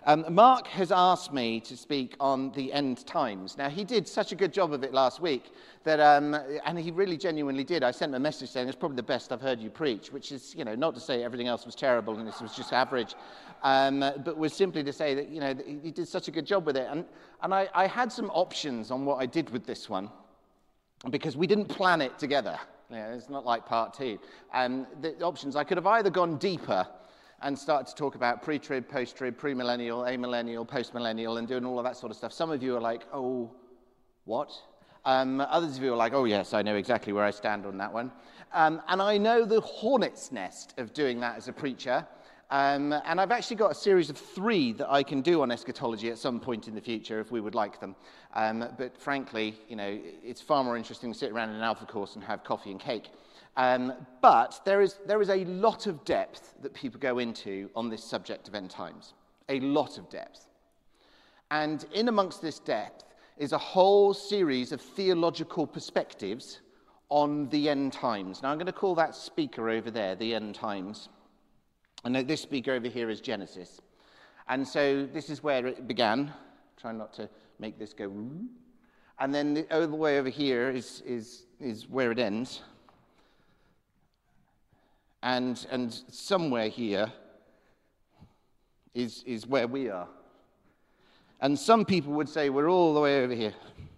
Mark has asked me to speak on the end times. Now, he did such a good job of it last week that, and he really genuinely did. I sent him a message saying, it's probably the best I've heard you preach, which is, not to say everything else was terrible and this was just average, but was simply to say that, he did such a good job with it. And I had some options on what I did with this one, because we didn't plan it together. It's not like part two. The options, I could have either gone deeper and started to talk about pre-trib, post-trib, premillennial, amillennial, post-millennial, and doing all of that sort of stuff. Some of you are like, oh, what? Others of you are like, oh, yes, I know exactly where I stand on that one. And I know the hornet's nest of doing that as a preacher. And I've actually got a series of 3 that I can do on eschatology at some point in the future if we would like them. But frankly, it's far more interesting to sit around in an alpha course and have coffee and cake. But there is a lot of depth that people go into on this subject of end times. A lot of depth. And in amongst this depth is a whole series of theological perspectives on the end times. Now I'm going to call that speaker over there, the end times. And this speaker over here is Genesis. And so this is where it began. Try not to make this go. And then all the way over here is where it ends. And somewhere here is where we are. And some people would say we're all the way over here.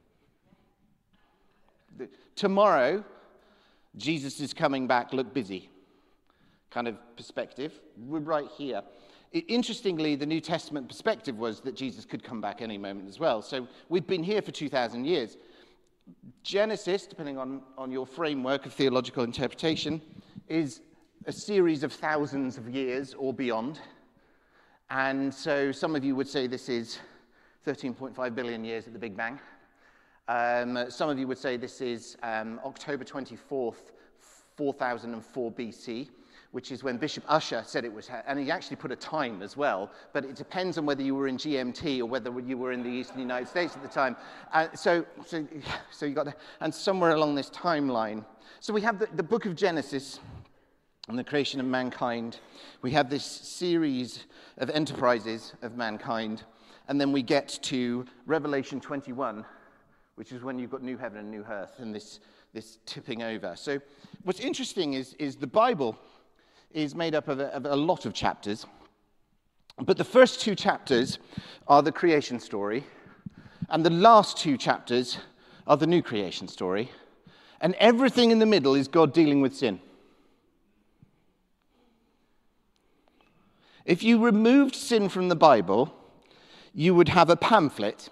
Tomorrow, Jesus is coming back, look busy. Kind of perspective. We're right here. Interestingly, the New Testament perspective was that Jesus could come back any moment as well. So we've been here for 2,000 years. Genesis, depending on your framework of theological interpretation, is a series of thousands of years or beyond. And so some of you would say this is 13.5 billion years at the Big Bang. Some of you would say this is October 24th, 4004 BC, which is when Bishop Ussher said it was, and he actually put a time as well, but it depends on whether you were in GMT or whether you were in the eastern United States at the time. So you got, and somewhere along this timeline. So we have the book of Genesis and the creation of mankind. We have this series of enterprises of mankind, and then we get to Revelation 21, which is when you've got new heaven and new earth, and this tipping over. So what's interesting is the Bible is made up of a lot of chapters, but the first 2 chapters are the creation story, and the last 2 chapters are the new creation story, and everything in the middle is God dealing with sin. If you removed sin from the Bible, you would have a pamphlet,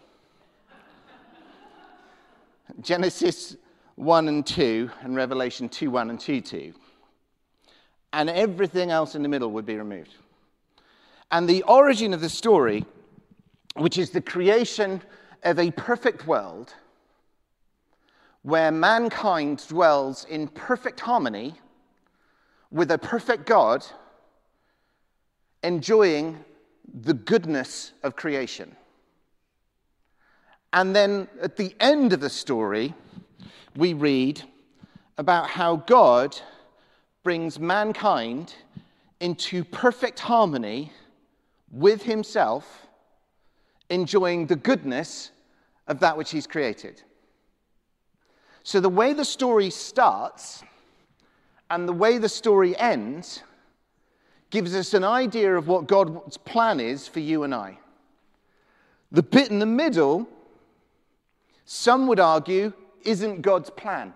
Genesis 1 and 2, and Revelation 2:1 and 2:2. And everything else in the middle would be removed. And the origin of the story, which is the creation of a perfect world, where mankind dwells in perfect harmony with a perfect God, enjoying the goodness of creation. And then at the end of the story, we read about how God brings mankind into perfect harmony with himself, enjoying the goodness of that which he's created. So the way the story starts and the way the story ends gives us an idea of what God's plan is for you and I. The bit in the middle, some would argue, isn't God's plan.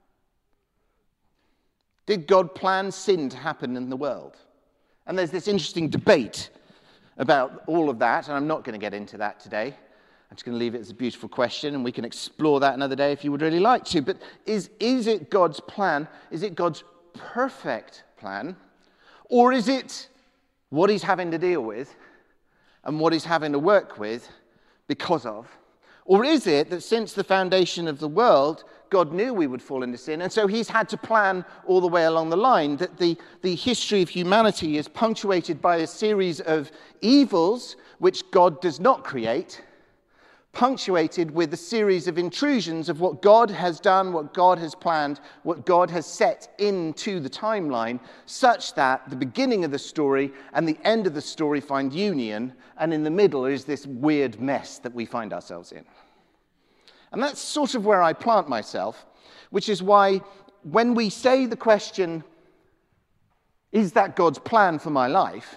Did God plan sin to happen in the world? And there's this interesting debate about all of that, and I'm not going to get into that today. I'm just going to leave it as a beautiful question, and we can explore that another day if you would really like to. But is it God's plan? Is it God's perfect plan? Or is it what he's having to deal with and what he's having to work with because of? Or is it that since the foundation of the world, God knew we would fall into sin, and so he's had to plan all the way along the line, that the history of humanity is punctuated by a series of evils which God does not create, punctuated with a series of intrusions of what God has done, what God has planned, what God has set into the timeline, such that the beginning of the story and the end of the story find union, and in the middle is this weird mess that we find ourselves in. And that's sort of where I plant myself, which is why when we say the question, is that God's plan for my life?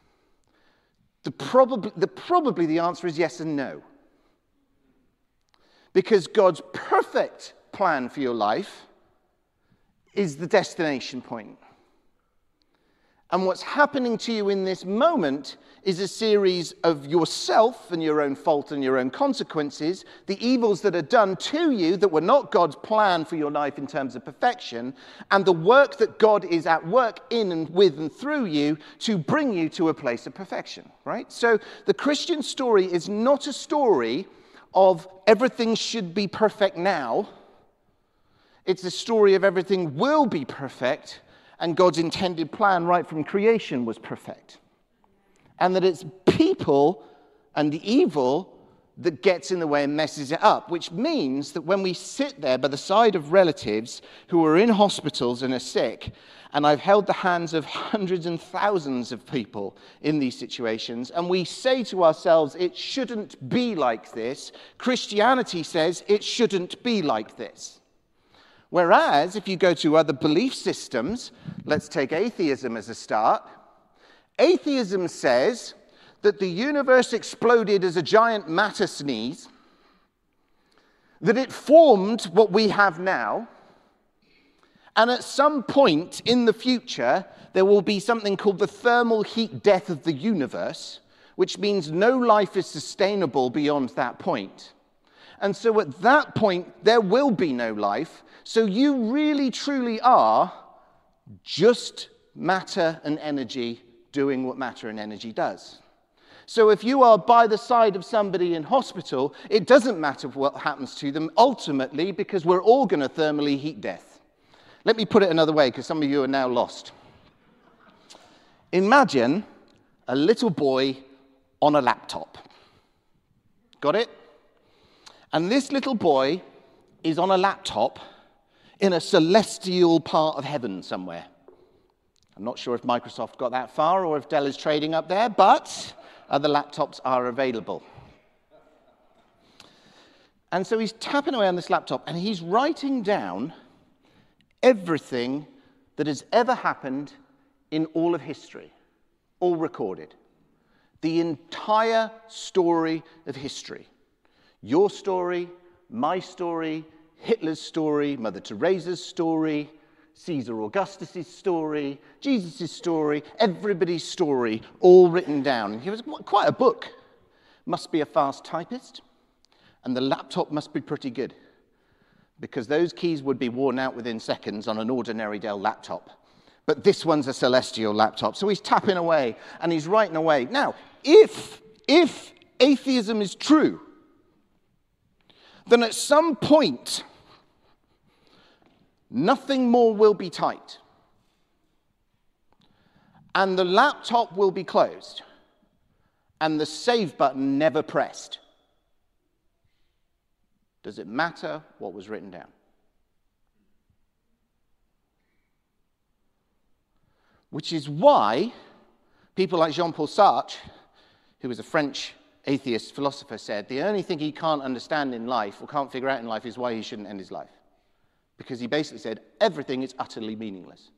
Probably the answer is yes and no. Because God's perfect plan for your life is the destination point. And what's happening to you in this moment is a series of yourself and your own fault and your own consequences, the evils that are done to you that were not God's plan for your life in terms of perfection, and the work that God is at work in and with and through you to bring you to a place of perfection, right? So the Christian story is not a story of everything should be perfect now. It's a story of everything will be perfect, and God's intended plan right from creation was perfect. And that it's people and the evil that gets in the way and messes it up, which means that when we sit there by the side of relatives who are in hospitals and are sick, and I've held the hands of hundreds and thousands of people in these situations, and we say to ourselves, it shouldn't be like this, Christianity says it shouldn't be like this. Whereas, if you go to other belief systems, let's take atheism as a start. Atheism says that the universe exploded as a giant matter sneeze, that it formed what we have now, and at some point in the future, there will be something called the thermal heat death of the universe, which means no life is sustainable beyond that point. And so at that point, there will be no life. So you really, truly are just matter and energy doing what matter and energy does. So if you are by the side of somebody in hospital, it doesn't matter what happens to them ultimately, because we're all going to thermally heat death. Let me put it another way, because some of you are now lost. Imagine a little boy on a laptop. Got it? And this little boy is on a laptop in a celestial part of heaven somewhere. I'm not sure if Microsoft got that far or if Dell is trading up there, but other laptops are available. And so he's tapping away on this laptop, and he's writing down everything that has ever happened in all of history, all recorded. The entire story of history. Your story, my story, Hitler's story, Mother Teresa's story, Caesar Augustus' story, Jesus' story, everybody's story, all written down. And he was quite a book. Must be a fast typist, and the laptop must be pretty good, because those keys would be worn out within seconds on an ordinary Dell laptop. But this one's a celestial laptop. So he's tapping away, and he's writing away. Now, if atheism is true, then at some point, nothing more will be typed. And the laptop will be closed. And the save button never pressed. Does it matter what was written down? Which is why people like Jean-Paul Sartre, who was a French atheist philosopher, said the only thing he can't understand in life or can't figure out in life is why he shouldn't end his life. Because he basically said everything is utterly meaningless.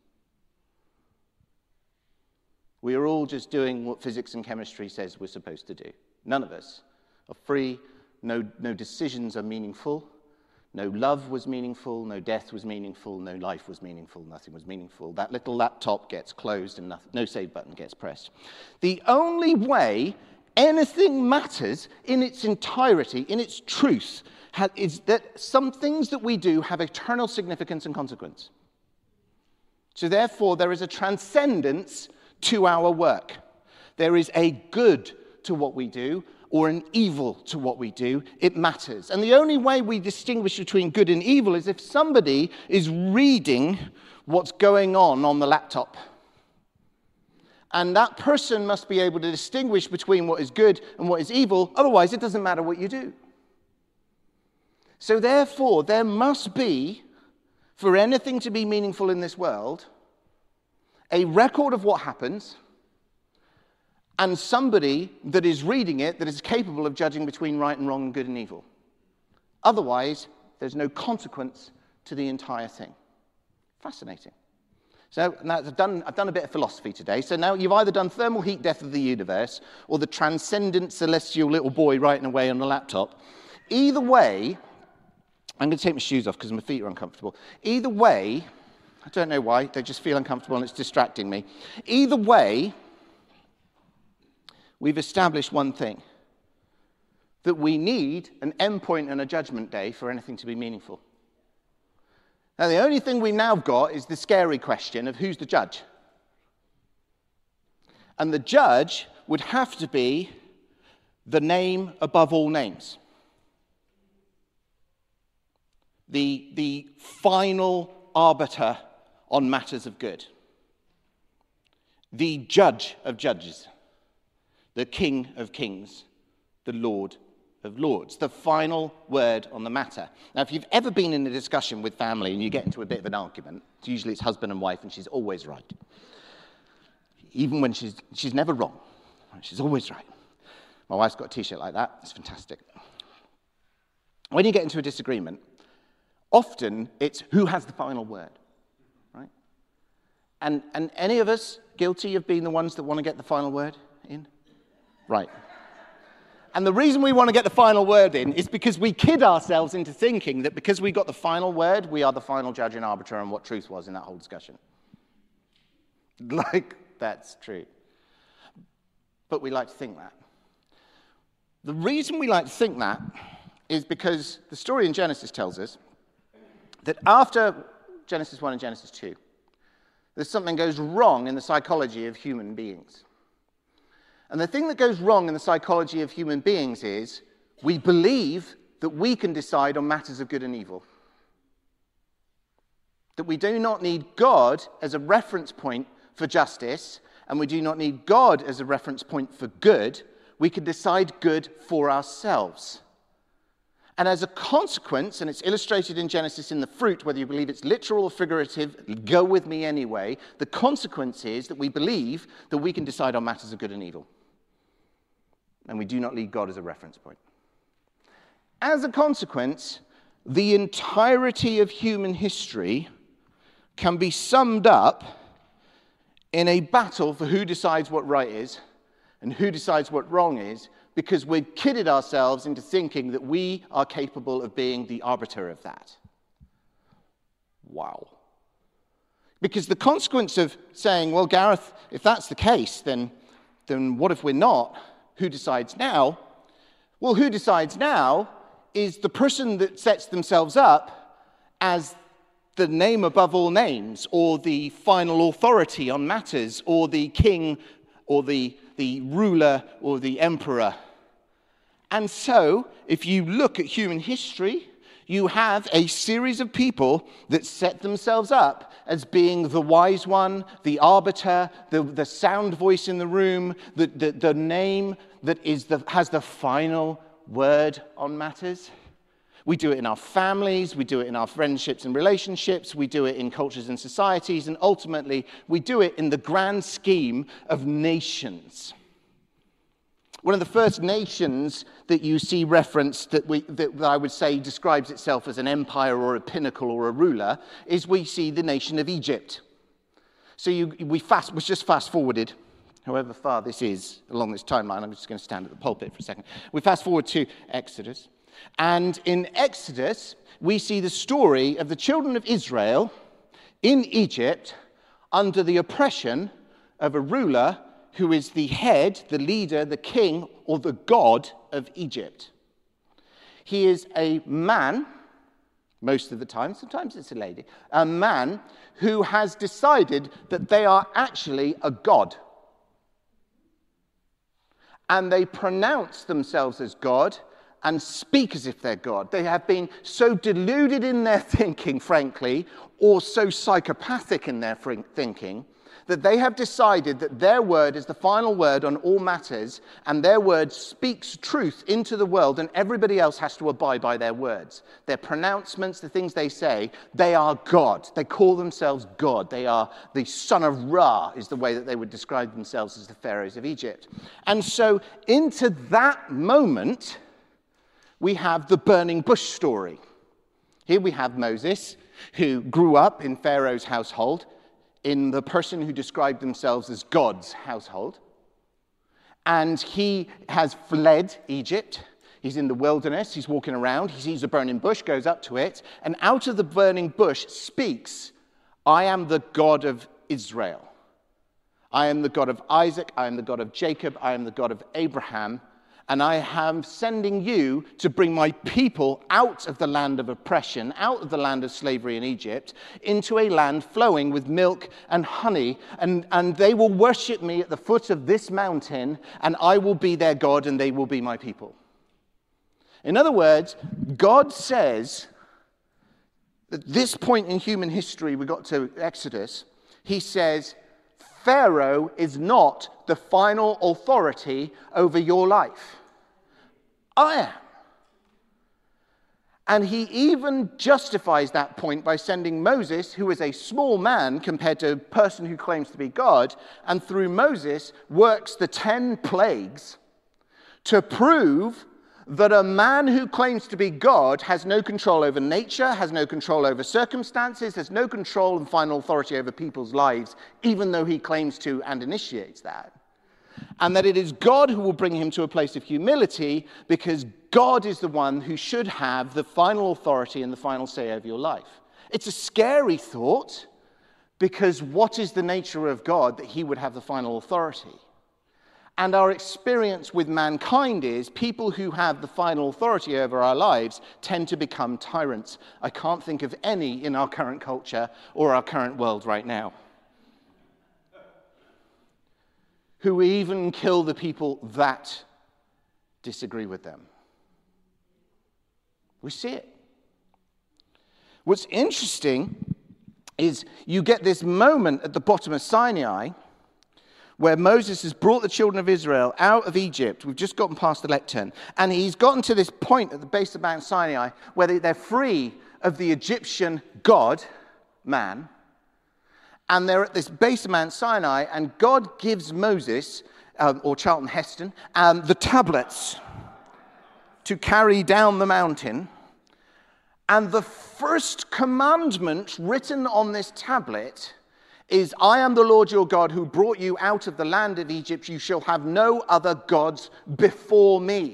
We are all just doing what physics and chemistry says we're supposed to do. None of us are free. No decisions are meaningful. No love was meaningful. No death was meaningful. No life was meaningful. Nothing was meaningful. That little laptop gets closed and no save button gets pressed. The only way anything matters in its entirety, in its truth, is that some things that we do have eternal significance and consequence. So therefore, there is a transcendence to our work. There is a good to what we do, or an evil to what we do. It matters. And the only way we distinguish between good and evil is if somebody is reading what's going on the laptop. And that person must be able to distinguish between what is good and what is evil. Otherwise, it doesn't matter what you do. So therefore, there must be, for anything to be meaningful in this world, a record of what happens and somebody that is reading it that is capable of judging between right and wrong and good and evil. Otherwise, there's no consequence to the entire thing. Fascinating. So now I've done a bit of philosophy today. So now you've either done thermal heat death of the universe or the transcendent celestial little boy writing away on the laptop. Either way, I'm going to take my shoes off because my feet are uncomfortable. Either way, I don't know why, they just feel uncomfortable and it's distracting me. Either way, we've established one thing, that we need an endpoint and a judgment day for anything to be meaningful. Now, the only thing we've now got is the scary question of who's the judge. And the judge would have to be the name above all names. The final arbiter on matters of good. The judge of judges. The King of kings. The Lord of lords. The final word on the matter. Now, if you've ever been in a discussion with family and you get into a bit of an argument, usually it's husband and wife and she's always right. Even when she's never wrong. She's always right. My wife's got a t-shirt like that. It's fantastic. When you get into a disagreement, often it's who has the final word, right? And any of us guilty of being the ones that want to get the final word in? Right. And the reason we want to get the final word in is because we kid ourselves into thinking that because we got the final word, we are the final judge and arbiter on what truth was in that whole discussion. Like, that's true. But we like to think that. The reason we like to think that is because the story in Genesis tells us that after Genesis 1 and Genesis 2, there's something goes wrong in the psychology of human beings. And the thing that goes wrong in the psychology of human beings is we believe that we can decide on matters of good and evil. That we do not need God as a reference point for justice, and we do not need God as a reference point for good. We can decide good for ourselves. And as a consequence, and it's illustrated in Genesis in the fruit, whether you believe it's literal or figurative, go with me anyway, the consequence is that we believe that we can decide on matters of good and evil. And we do not need God as a reference point. As a consequence, the entirety of human history can be summed up in a battle for who decides what right is and who decides what wrong is, because we've kidded ourselves into thinking that we are capable of being the arbiter of that. Wow. Because the consequence of saying, well, Gareth, if that's the case, then what if we're not? Who decides now? Well, who decides now is the person that sets themselves up as the name above all names, or the final authority on matters, or the king, or the ruler, or the emperor. And so, if you look at human history, you have a series of people that set themselves up as being the wise one, the arbiter, the sound voice in the room, the name that has the final word on matters. We do it in our families, we do it in our friendships and relationships, we do it in cultures and societies, and ultimately, we do it in the grand scheme of nations. One of the first nations that you see referenced that I would say describes itself as an empire or a pinnacle or a ruler is we see the nation of Egypt. So we just fast forwarded, however far this is along this timeline. I'm just going to stand at the pulpit for a second. We fast forward to Exodus. And in Exodus, we see the story of the children of Israel in Egypt under the oppression of a ruler who is the head, the leader, the king, or the god of Egypt. He is a man, most of the time, sometimes it's a lady, a man who has decided that they are actually a god. And they pronounce themselves as God and speak as if they're God. They have been so deluded in their thinking, frankly, or so psychopathic in their thinking, that they have decided that their word is the final word on all matters, and their word speaks truth into the world, and everybody else has to abide by their words. Their pronouncements, the things they say, they are God. They call themselves God. They are the son of Ra, is the way that they would describe themselves as the pharaohs of Egypt. And so into that moment, we have the burning bush story. Here we have Moses, who grew up in Pharaoh's household, in the person who described themselves as God's household. And he has fled Egypt. He's in the wilderness. He's walking around. He sees a burning bush, goes up to it, and out of the burning bush speaks, I am the God of Israel. I am the God of Isaac. I am the God of Jacob. I am the God of Abraham. And I am sending you to bring my people out of the land of oppression, out of the land of slavery in Egypt, into a land flowing with milk and honey. And they will worship me at the foot of this mountain, and I will be their God, and they will be my people. In other words, God says, at this point in human history, we got to Exodus, he says, Pharaoh is not the final authority over your life. I am. And he even justifies that point by sending Moses, who is a small man compared to a person who claims to be God, and through Moses works the 10 plagues to prove that a man who claims to be God has no control over nature, has no control over circumstances, has no control and final authority over people's lives, even though he claims to and initiates that. And that it is God who will bring him to a place of humility, because God is the one who should have the final authority and the final say over your life. It's a scary thought, because what is the nature of God that he would have the final authority? And our experience with mankind is people who have the final authority over our lives tend to become tyrants. I can't think of any in our current culture or our current world right now, who even kill the people that disagree with them. We see it. What's interesting is you get this moment at the bottom of Sinai where Moses has brought the children of Israel out of Egypt. We've just gotten past the lectern. And he's gotten to this point at the base of Mount Sinai where they're free of the Egyptian god, man. And they're at this base of Mount Sinai, and God gives Moses, or Charlton Heston, the tablets to carry down the mountain. And the first commandment written on this tablet is, I am the Lord your God who brought you out of the land of Egypt. You shall have no other gods before me.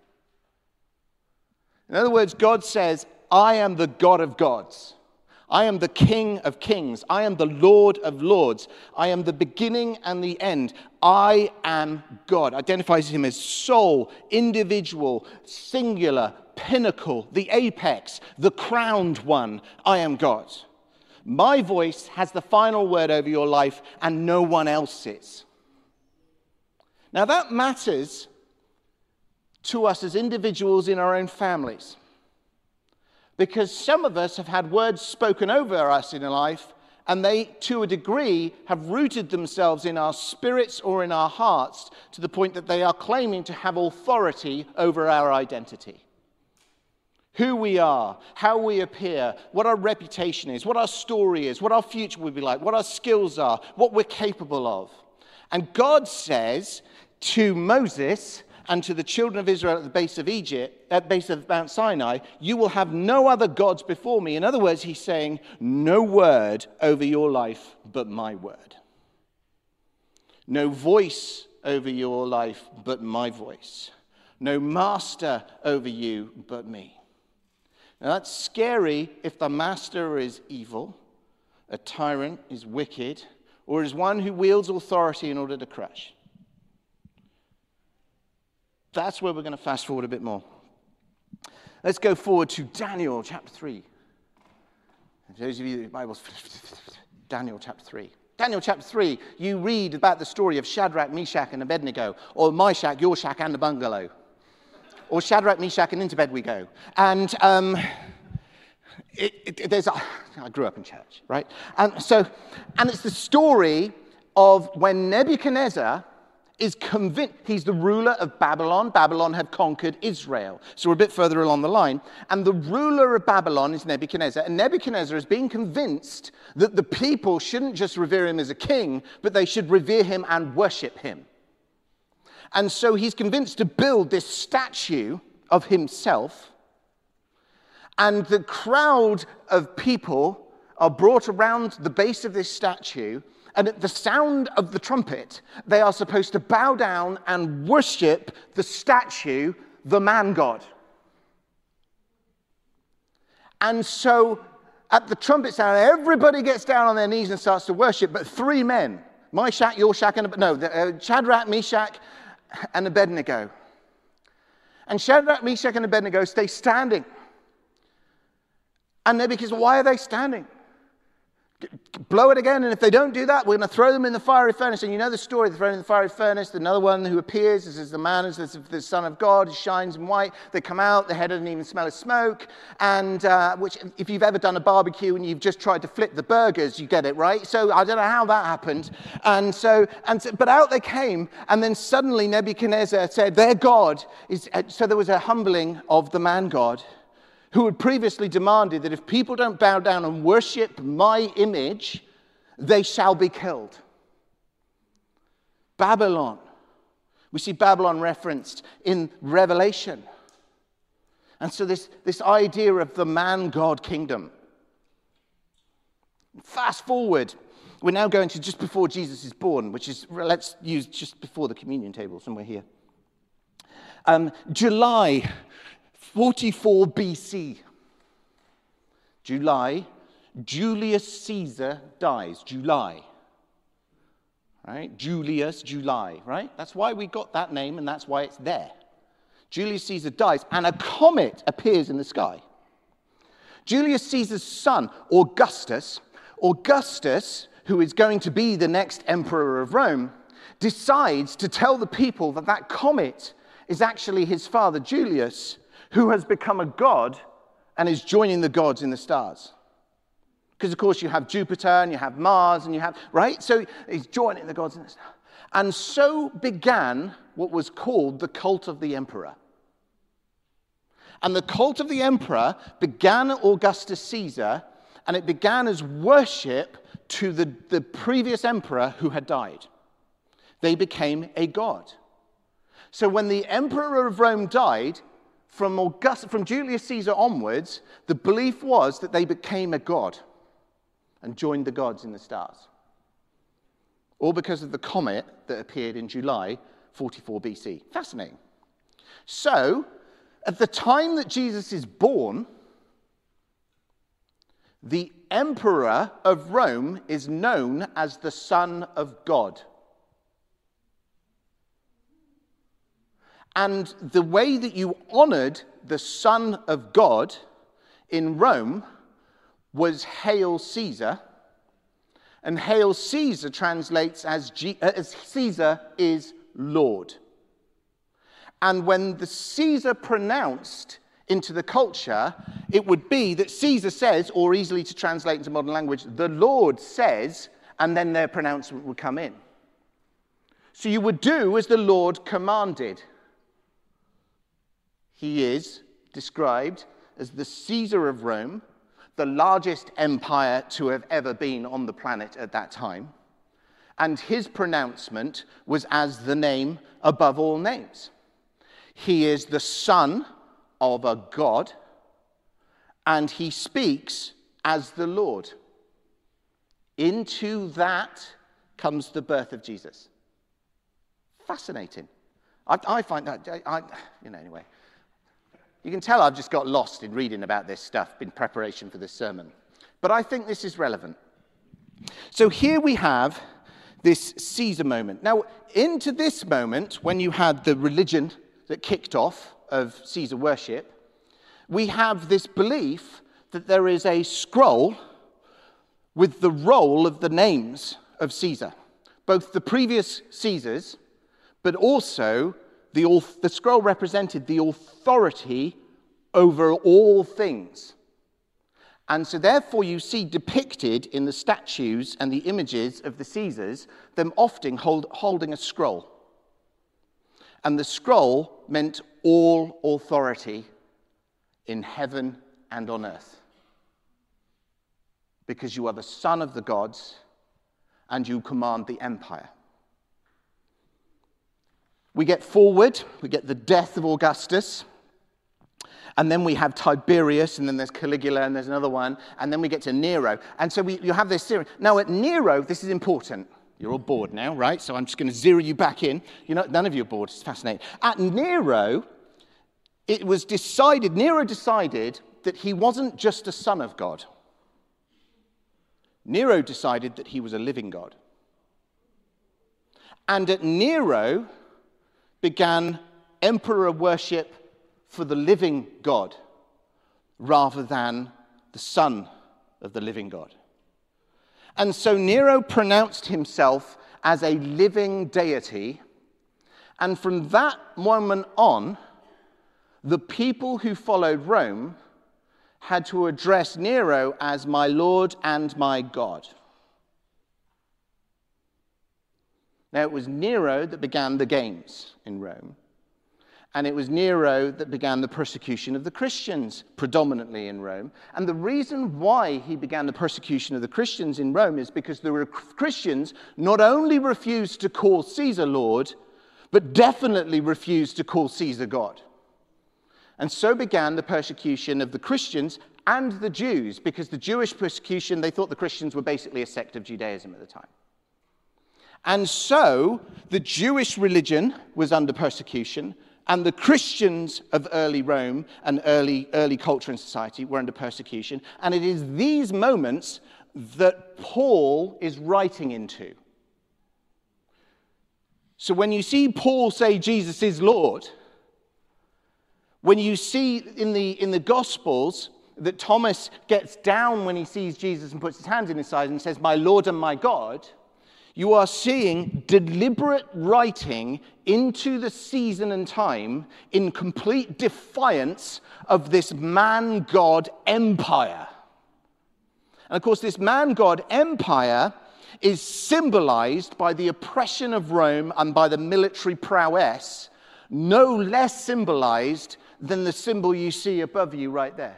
In other words, God says, I am the God of gods. I am the King of kings. I am the Lord of lords. I am the beginning and the end. I am God. Identifies him as sole, individual, singular, pinnacle, the apex, the crowned one. I am God. My voice has the final word over your life, and no one else's. Now that matters to us as individuals in our own families, because some of us have had words spoken over us in life, and they, to a degree, have rooted themselves in our spirits or in our hearts to the point that they are claiming to have authority over our identity. Who we are, how we appear, what our reputation is, what our story is, what our future will be like, what our skills are, what we're capable of. And God says to Moses and to the children of Israel at the base of Egypt, at the base of Mount Sinai, you will have no other gods before me. In other words, he's saying, no word over your life but my word. No voice over your life but my voice. No master over you but me. Now that's scary if the master is evil, a tyrant is wicked, or is one who wields authority in order to crush. That's where we're going to fast forward a bit more. Let's go forward to Daniel chapter 3. Those of you with Bibles, Daniel chapter 3. Daniel chapter 3, you read about the story of Shadrach, Meshach, and Abednego, or my shack, your shack, and the bungalow. Or Shadrach, Meshach, and into bed we go. And I grew up in church, right? And it's the story of when Nebuchadnezzar is convinced, he's the ruler of Babylon. Babylon have conquered Israel. So we're a bit further along the line. And the ruler of Babylon is Nebuchadnezzar. And Nebuchadnezzar is being convinced that the people shouldn't just revere him as a king, but they should revere him and worship him. And so he's convinced to build this statue of himself. And the crowd of people are brought around the base of this statue. And at the sound of the trumpet, they are supposed to bow down and worship the statue, the man God. And so at the trumpet sound, everybody gets down on their knees and starts to worship, but three men, Shadrach, Meshach, and Abednego. And Shadrach, Meshach, and Abednego stay standing. And Nebuchadnezzar, why are they standing? Blow it again, and if they don't do that, we're going to throw them in the fiery furnace. And you know the story, they're thrown in the fiery furnace. Another one who appears is the man, is the Son of God, he shines in white. They come out, their head doesn't even smell of smoke. And which, if you've ever done a barbecue and you've just tried to flip the burgers, you get it, right? So I don't know how that happened. But out they came, and then suddenly Nebuchadnezzar said, their God is, so there was a humbling of the man God, who had previously demanded that if people don't bow down and worship my image, they shall be killed. Babylon. We see Babylon referenced in Revelation. And so this idea of the man-God kingdom. Fast forward. We're now going to just before Jesus is born, which is, let's use just before the communion table, somewhere here. July 44 BC. Julius Caesar dies. July. Right? July, right? That's why we got that name, and that's why it's there. Julius Caesar dies, and a comet appears in the sky. Julius Caesar's son, Augustus, who is going to be the next emperor of Rome, decides to tell the people that comet is actually his father, Julius, who has become a god and is joining the gods in the stars. Because, of course, you have Jupiter and you have Mars and you have, right? So he's joining the gods in the stars. And so began what was called the cult of the emperor. And the cult of the emperor began at Augustus Caesar, and it began as worship to the previous emperor who had died. They became a god. So when the emperor of Rome died, from Julius Caesar onwards, the belief was that they became a god and joined the gods in the stars. All because of the comet that appeared in July 44 BC. Fascinating. So, at the time that Jesus is born, the emperor of Rome is known as the Son of God. And the way that you honored the Son of God in Rome was Hail Caesar. And Hail Caesar translates as Caesar is Lord. And when the Caesar pronounced into the culture, it would be that Caesar says, or easily to translate into modern language, the Lord says, and then their pronouncement would come in. So you would do as the Lord commanded. He is described as the Caesar of Rome, the largest empire to have ever been on the planet at that time. And his pronouncement was as the name above all names. He is the son of a god, and he speaks as the Lord. Into that comes the birth of Jesus. Fascinating. I find that, anyway. You can tell I've just got lost in reading about this stuff in preparation for this sermon. But I think this is relevant. So here we have this Caesar moment. Now, into this moment, when you had the religion that kicked off of Caesar worship, we have this belief that there is a scroll with the roll of the names of Caesar. Both the previous Caesars, but also the scroll represented the authority over all things. And so therefore you see depicted in the statues and the images of the Caesars, them often holding a scroll. And the scroll meant all authority in heaven and on earth. Because you are the son of the gods and you command the empire. We get forward, we get the death of Augustus. And then we have Tiberius, and then there's Caligula, and there's another one. And then we get to Nero. And so you have this series. Now, at Nero, this is important. You're all bored now, right? So I'm just going to zero you back in. None of you are bored. It's fascinating. At Nero, Nero decided that he wasn't just a son of God. Nero decided that he was a living God. And at Nero began emperor worship for the living God rather than the Son of the living God. And so Nero pronounced himself as a living deity, and from that moment on, the people who followed Rome had to address Nero as my Lord and my God. Now, it was Nero that began the games in Rome. And it was Nero that began the persecution of the Christians, predominantly in Rome. And the reason why he began the persecution of the Christians in Rome is because the Christians not only refused to call Caesar Lord, but definitely refused to call Caesar God. And so began the persecution of the Christians and the Jews, because the Jewish persecution, they thought the Christians were basically a sect of Judaism at the time. And so the Jewish religion was under persecution, and the Christians of early Rome and early culture and society were under persecution. And it is these moments that Paul is writing into. So when you see Paul say Jesus is Lord, when you see in the Gospels that Thomas gets down when he sees Jesus and puts his hands in his side and says, "My Lord and my God," you are seeing deliberate writing into the season and time in complete defiance of this man-God empire. And of course, this man-God empire is symbolized by the oppression of Rome and by the military prowess, no less symbolized than the symbol you see above you right there.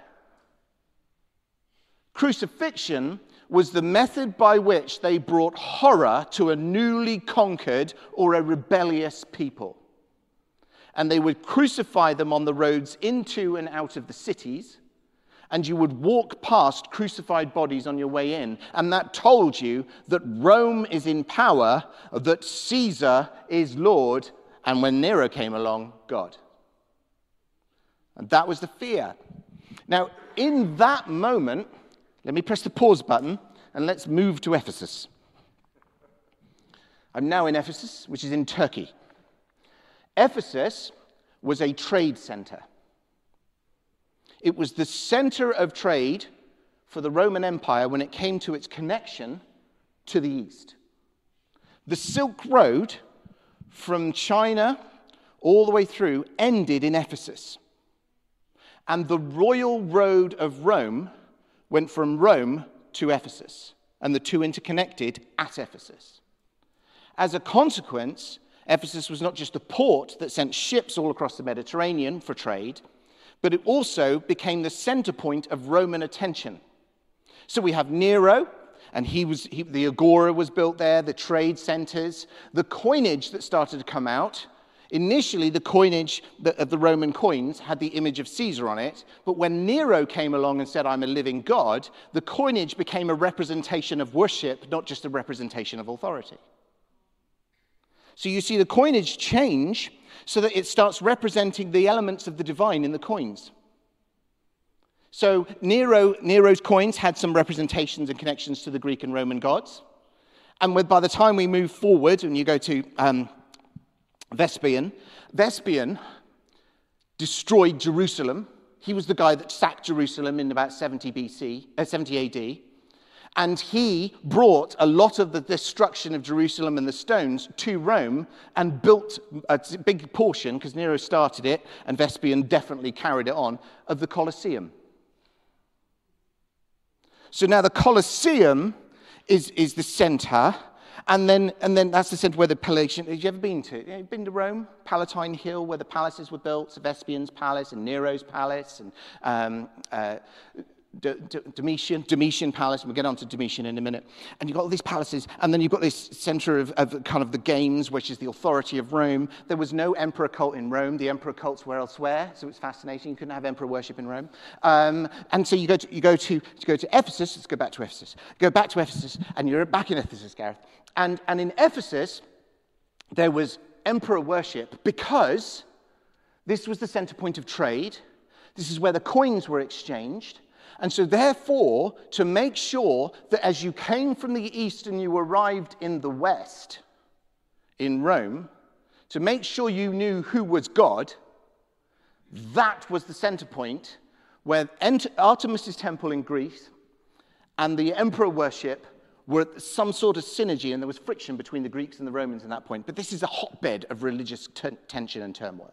Crucifixion was the method by which they brought horror to a newly conquered or a rebellious people. And they would crucify them on the roads into and out of the cities, and you would walk past crucified bodies on your way in. And that told you that Rome is in power, that Caesar is Lord, and when Nero came along, God. And that was the fear. Now, in that moment, let me press the pause button and let's move to Ephesus. I'm now in Ephesus, which is in Turkey. Ephesus was a trade center. It was the center of trade for the Roman Empire when it came to its connection to the East. The Silk Road from China all the way through ended in Ephesus. And the Royal Road of Rome went from Rome to Ephesus, and the two interconnected at Ephesus. As a consequence, Ephesus was not just a port that sent ships all across the Mediterranean for trade, but it also became the center point of Roman attention. So we have Nero, and the Agora was built there, the trade centers, the coinage that started to come out. Initially, the coinage of the Roman coins had the image of Caesar on it, but when Nero came along and said, "I'm a living God," the coinage became a representation of worship, not just a representation of authority. So you see the coinage change so that it starts representing the elements of the divine in the coins. So Nero's coins had some representations and connections to the Greek and Roman gods. And by the time we move forward, and you go to Vespasian destroyed Jerusalem. He was the guy that sacked Jerusalem in about 70 AD. And he brought a lot of the destruction of Jerusalem and the stones to Rome and built a big portion, because Nero started it, and Vespasian definitely carried it on, of the Colosseum. And the Colosseum was the center of trade for the Roman Empire. And when the Colosseum was destroyed, Jerusalem was destroyed. And Vespasian destroyed Jerusalem in about 70 AD. And he brought a lot of the destruction of Jerusalem and the stones to Rome and built a big portion, because Nero started it, and Vespasian definitely carried it on, of the Colosseum. So now the Colosseum is the center, and then that's the center where the Palatian. Have you ever been to? You've been to Rome, Palatine Hill, where the palaces were built, Vespasian's palace and Nero's palace, and Domitian Palace, and we'll get on to Domitian in a minute. And you've got all these palaces, and then you've got this center of kind of the games, which is the authority of Rome. There was no emperor cult in Rome. The emperor cults were elsewhere, so it's fascinating. You couldn't have emperor worship in Rome. And so you go to Ephesus. Let's go back to Ephesus. Go back to Ephesus, and you're back in Ephesus, Gareth. And in Ephesus, there was emperor worship because this was the center point of trade. This is where the coins were exchanged. And so therefore, to make sure that as you came from the east and you arrived in the west, in Rome, to make sure you knew who was God, that was the center point where Artemis' temple in Greece and the emperor worship were some sort of synergy, and there was friction between the Greeks and the Romans at that point. But this is a hotbed of religious tension and turmoil.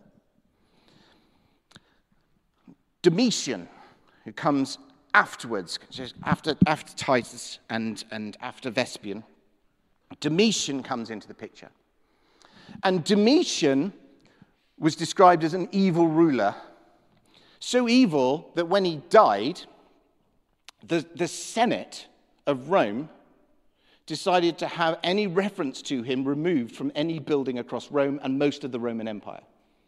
Domitian, who comes afterwards, after Titus and after Vespasian, Domitian comes into the picture. And Domitian was described as an evil ruler, so evil that when he died, the Senate of Rome decided to have any reference to him removed from any building across Rome and most of the Roman Empire.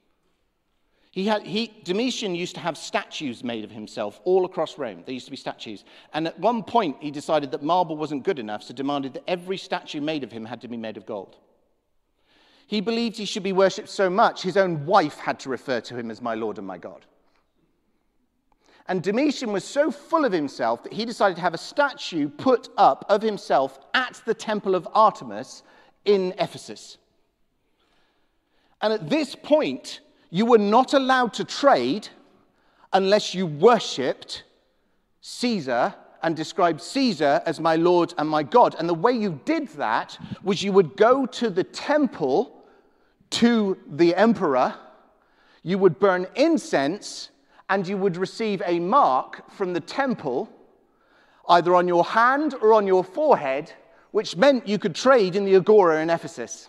Domitian used to have statues made of himself all across Rome. There used to be statues. And at one point, he decided that marble wasn't good enough, so demanded that every statue made of him had to be made of gold. He believed he should be worshipped so much, his own wife had to refer to him as my Lord and my God. And Domitian was so full of himself that he decided to have a statue put up of himself at the temple of Artemis in Ephesus. And at this point, you were not allowed to trade unless you worshipped Caesar and described Caesar as my Lord and my God. And the way you did that was you would go to the temple to the emperor, you would burn incense, and you would receive a mark from the temple, either on your hand or on your forehead, which meant you could trade in the agora in Ephesus.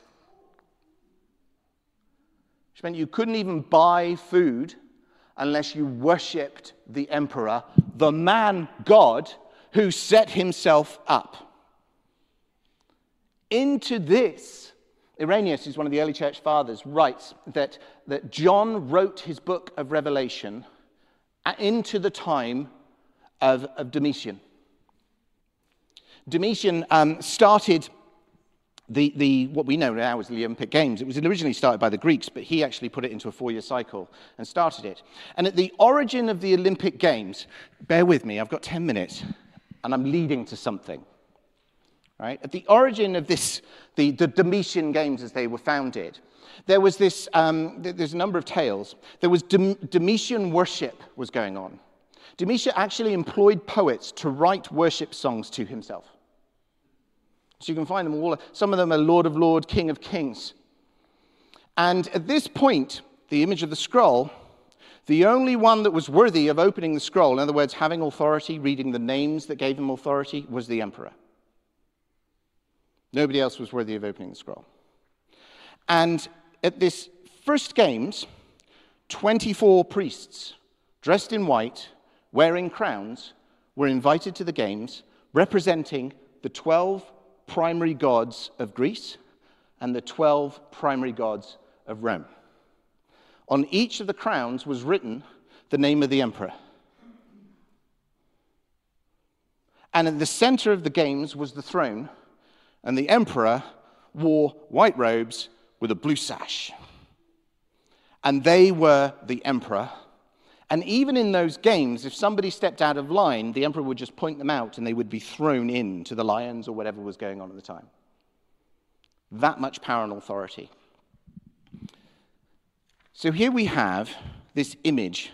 Which meant you couldn't even buy food unless you worshipped the emperor, the man God who set himself up. Into this, Irenaeus, who's one of the early church fathers, writes that John wrote his book of Revelation into the time of Domitian. Domitian started what we know now as the Olympic Games. It was originally started by the Greeks, but he actually put it into a 4-year cycle and started it. And at the origin of the Olympic Games, bear with me, I've got 10 minutes, and I'm leading to something. Right? At the origin of this, the Domitian Games as they were founded, there was this, there's a number of tales. There was Domitian worship was going on. Domitian actually employed poets to write worship songs to himself. So you can find them all. Some of them are Lord of Lords, King of Kings. And at this point, the image of the scroll, the only one that was worthy of opening the scroll, in other words, having authority, reading the names that gave him authority, was the emperor. Nobody else was worthy of opening the scroll. And at this first Games, 24 priests, dressed in white, wearing crowns, were invited to the Games, representing the 12 primary gods of Greece and the 12 primary gods of Rome. On each of the crowns was written the name of the emperor. And at the center of the Games was the throne, and the emperor wore white robes with a blue sash. And they were the emperor. And even in those games, if somebody stepped out of line, the emperor would just point them out and they would be thrown into the lions or whatever was going on at the time. That much power and authority. So here we have this image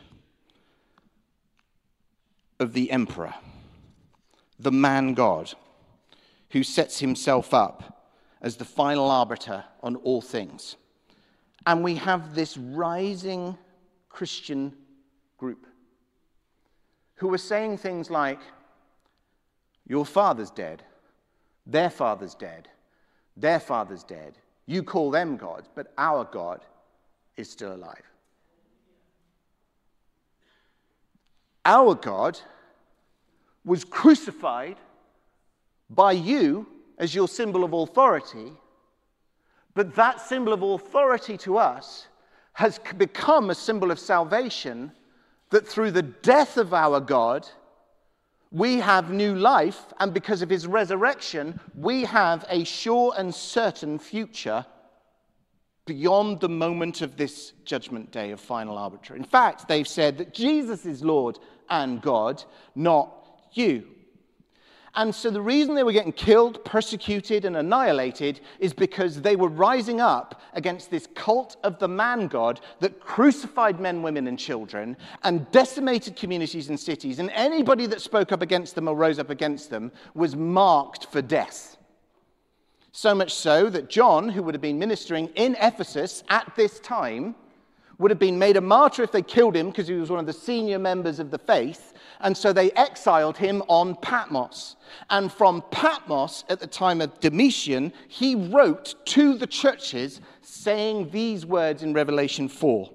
of the emperor, the man God, who sets himself up as the final arbiter on all things. And we have this rising Christian group who were saying things like, Your father's dead. Their father's dead. Their father's dead. You call them gods, but our God is still alive. Our God was crucified by you as your symbol of authority, but that symbol of authority to us has become a symbol of salvation, that through the death of our God, we have new life, and because of his resurrection, we have a sure and certain future beyond the moment of this judgment day of final arbiter. In fact, they've said that Jesus is Lord and God, not you. And so the reason they were getting killed, persecuted, and annihilated is because they were rising up against this cult of the man-god that crucified men, women, and children and decimated communities and cities. And anybody that spoke up against them or rose up against them was marked for death. So much so that John, who would have been ministering in Ephesus at this time, would have been made a martyr if they killed him because he was one of the senior members of the faith. And so they exiled him on Patmos. And from Patmos, at the time of Domitian, he wrote to the churches saying these words in Revelation 4.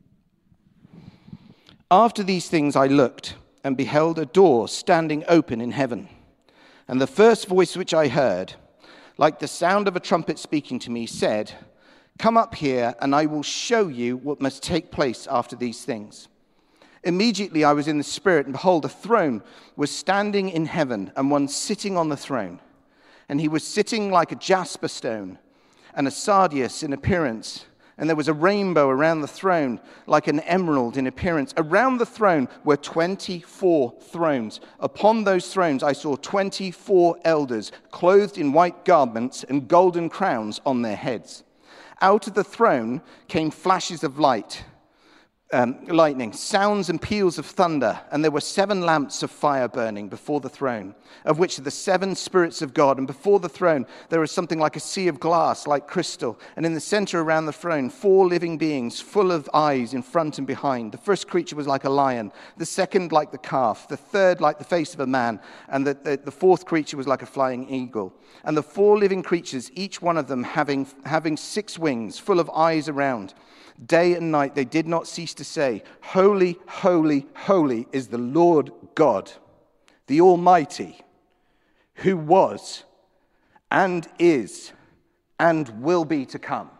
After these things I looked and beheld a door standing open in heaven. And the first voice which I heard, like the sound of a trumpet speaking to me, said, "Come up here, and I will show you what must take place after these things." Immediately I was in the Spirit, and behold, a throne was standing in heaven, and one sitting on the throne. And he was sitting like a jasper stone, and a sardius in appearance. And there was a rainbow around the throne, like an emerald in appearance. Around the throne were 24 thrones. Upon those thrones I saw 24 elders, clothed in white garments and golden crowns on their heads. Out of the throne came flashes of lightning, sounds and peals of thunder, and there were 7 lamps of fire burning before the throne, of which are the 7 spirits of God. And before the throne there was something like a sea of glass, like crystal. And in the center around the throne, 4 living beings, full of eyes in front and behind. The first creature was like a lion, the second like the calf, the third like the face of a man, and the fourth creature was like a flying eagle. And the 4 living creatures, each one of them having 6 wings, full of eyes around. Day and night they did not cease to say, "Holy, holy, holy is the Lord God, the Almighty, who was and is and will be to come."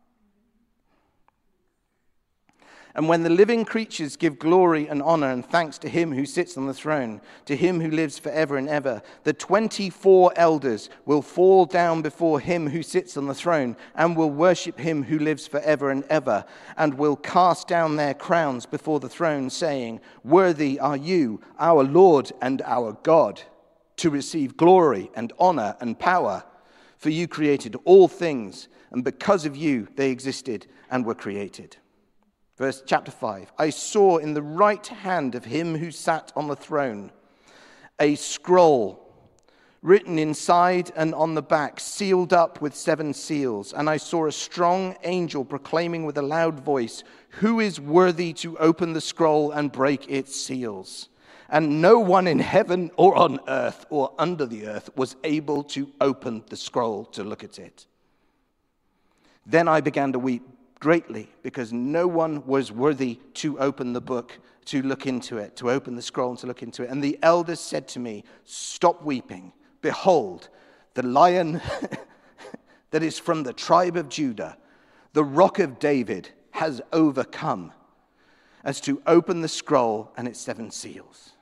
And when the living creatures give glory and honor and thanks to him who sits on the throne, to him who lives forever and ever, the 24 elders will fall down before him who sits on the throne and will worship him who lives forever and ever, and will cast down their crowns before the throne, saying, "Worthy are you, our Lord and our God, to receive glory and honor and power. For you created all things, and because of you they existed and were created." Chapter 5. I saw in the right hand of him who sat on the throne a scroll written inside and on the back, sealed up with 7 seals. And I saw a strong angel proclaiming with a loud voice, "Who is worthy to open the scroll and break its seals?" And no one in heaven or on earth or under the earth was able to open the scroll to look at it. Then I began to weep greatly, because no one was worthy to open the book, to look into it, to open the scroll and to look into it. And the elders said to me, "Stop weeping. Behold, the Lion that is from the tribe of Judah, the Rock of David, has overcome, as to open the scroll and its 7 seals."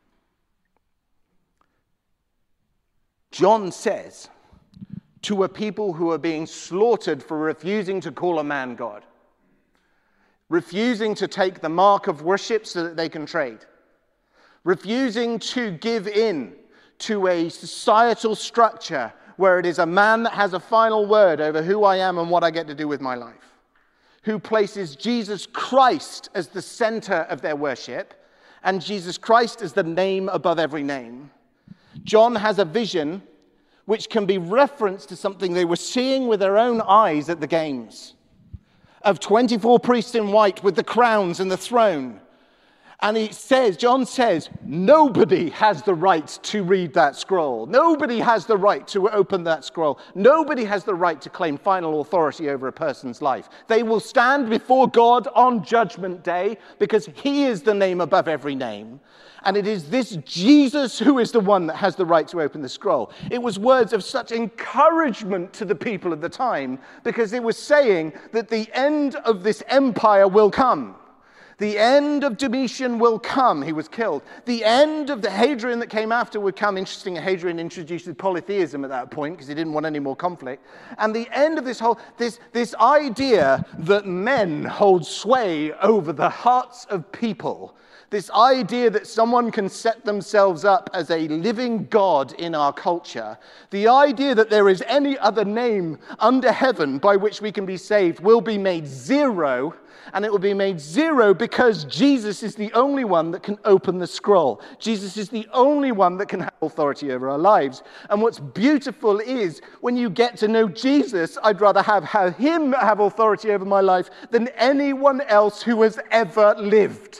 John says to a people who are being slaughtered for refusing to call a man God, refusing to take the mark of worship so that they can trade, refusing to give in to a societal structure where it is a man that has a final word over who I am and what I get to do with my life, who places Jesus Christ as the center of their worship and Jesus Christ as the name above every name. John has a vision which can be referenced to something they were seeing with their own eyes at the games, of 24 priests in white with the crowns and the throne. And John says, nobody has the right to read that scroll. Nobody has the right to open that scroll. Nobody has the right to claim final authority over a person's life. They will stand before God on Judgment Day because he is the name above every name. And it is this Jesus who is the one that has the right to open the scroll. It was words of such encouragement to the people of the time because it was saying that the end of this empire will come. The end of Domitian will come. He was killed. The end of the Hadrian that came after would come. Interesting, Hadrian introduced polytheism at that point because he didn't want any more conflict. And the end of this idea that men hold sway over the hearts of people, this idea that someone can set themselves up as a living God in our culture, the idea that there is any other name under heaven by which we can be saved will be made zero. And it will be made zero because Jesus is the only one that can open the scroll. Jesus is the only one that can have authority over our lives. And what's beautiful is when you get to know Jesus, I'd rather have him have authority over my life than anyone else who has ever lived.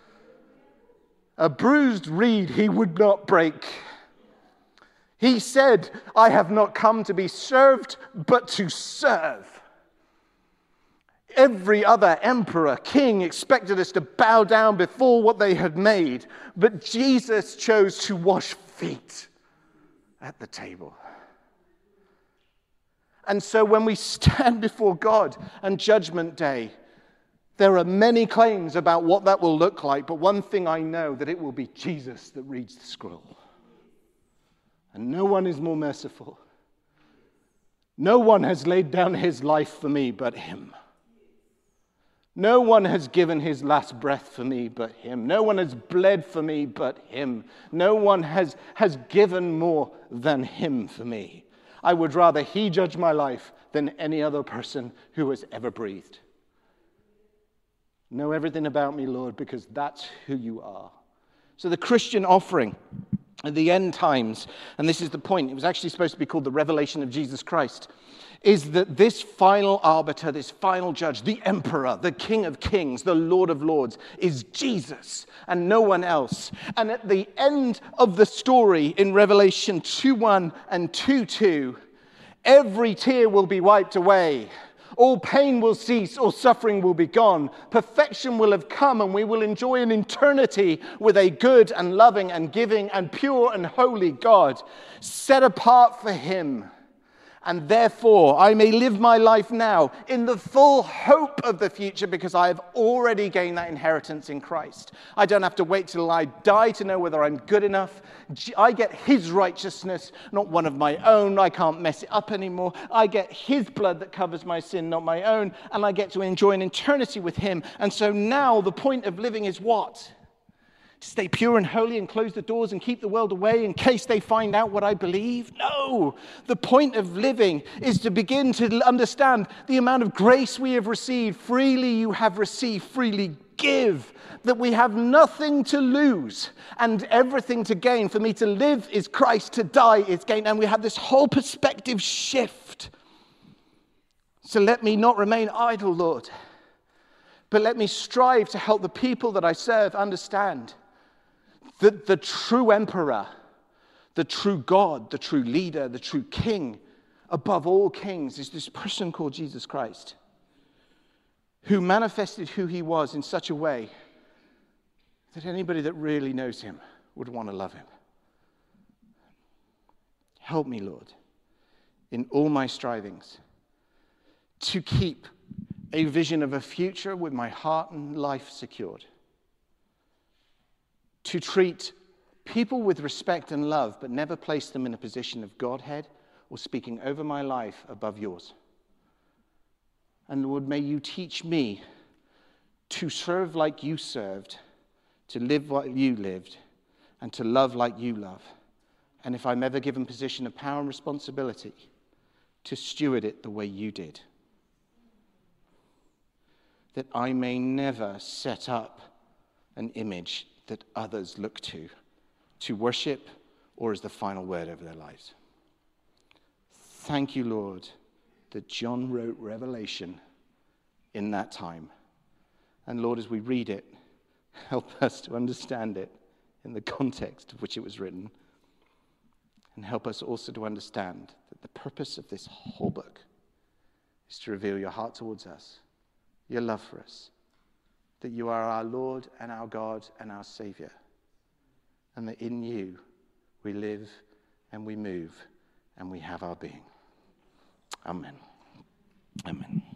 A bruised reed he would not break. He said, I have not come to be served, but to serve. Every other emperor, king expected us to bow down before what they had made, but Jesus chose to wash feet at the table. And so when we stand before God on Judgment Day, there are many claims about what that will look like, but one thing I know, that it will be Jesus that reads the scroll. And no one is more merciful. No one has laid down his life for me but him. No one has given his last breath for me but him. No one has bled for me but him. No one has given more than him for me. I would rather he judge my life than any other person who has ever breathed. Know everything about me, Lord, because that's who you are. So the Christian offering at the end times, and this is the point, it was actually supposed to be called the revelation of Jesus Christ, is that this final arbiter, this final judge, the emperor, the King of Kings, the Lord of Lords, is Jesus and no one else. And at the end of the story in Revelation 2:1 and 2:2, every tear will be wiped away. All pain will cease, all suffering will be gone. Perfection will have come, and we will enjoy an eternity with a good and loving and giving and pure and holy God, set apart for him. And therefore, I may live my life now in the full hope of the future because I have already gained that inheritance in Christ. I don't have to wait till I die to know whether I'm good enough. I get his righteousness, not one of my own. I can't mess it up anymore. I get his blood that covers my sin, not my own. And I get to enjoy an eternity with him. And so now the point of living is what? To stay pure and holy and close the doors and keep the world away in case they find out what I believe? No. The point of living is to begin to understand the amount of grace we have received. Freely you have received, freely give. That we have nothing to lose and everything to gain. For me to live is Christ, to die is gain. And we have this whole perspective shift. So let me not remain idle, Lord, but let me strive to help the people that I serve understand that the true emperor, the true God, the true leader, the true king, above all kings, is this person called Jesus Christ, who manifested who he was in such a way that anybody that really knows him would want to love him. Help me, Lord, in all my strivings to keep a vision of a future with my heart and life secured. To treat people with respect and love, but never place them in a position of Godhead or speaking over my life above yours. And Lord, may you teach me to serve like you served, to live like you lived, and to love like you love. And if I'm ever given position of power and responsibility, to steward it the way you did. That I may never set up an image that others look to worship or as the final word over their lives. Thank you, Lord, that John wrote Revelation in that time. And Lord, as we read it, Help us to understand it in the context of which it was written. And help us also to understand that the purpose of this whole book is to reveal your heart towards us, your love for us, that you are our Lord and our God and our Savior, and that in you we live and we move and we have our being. Amen. Amen.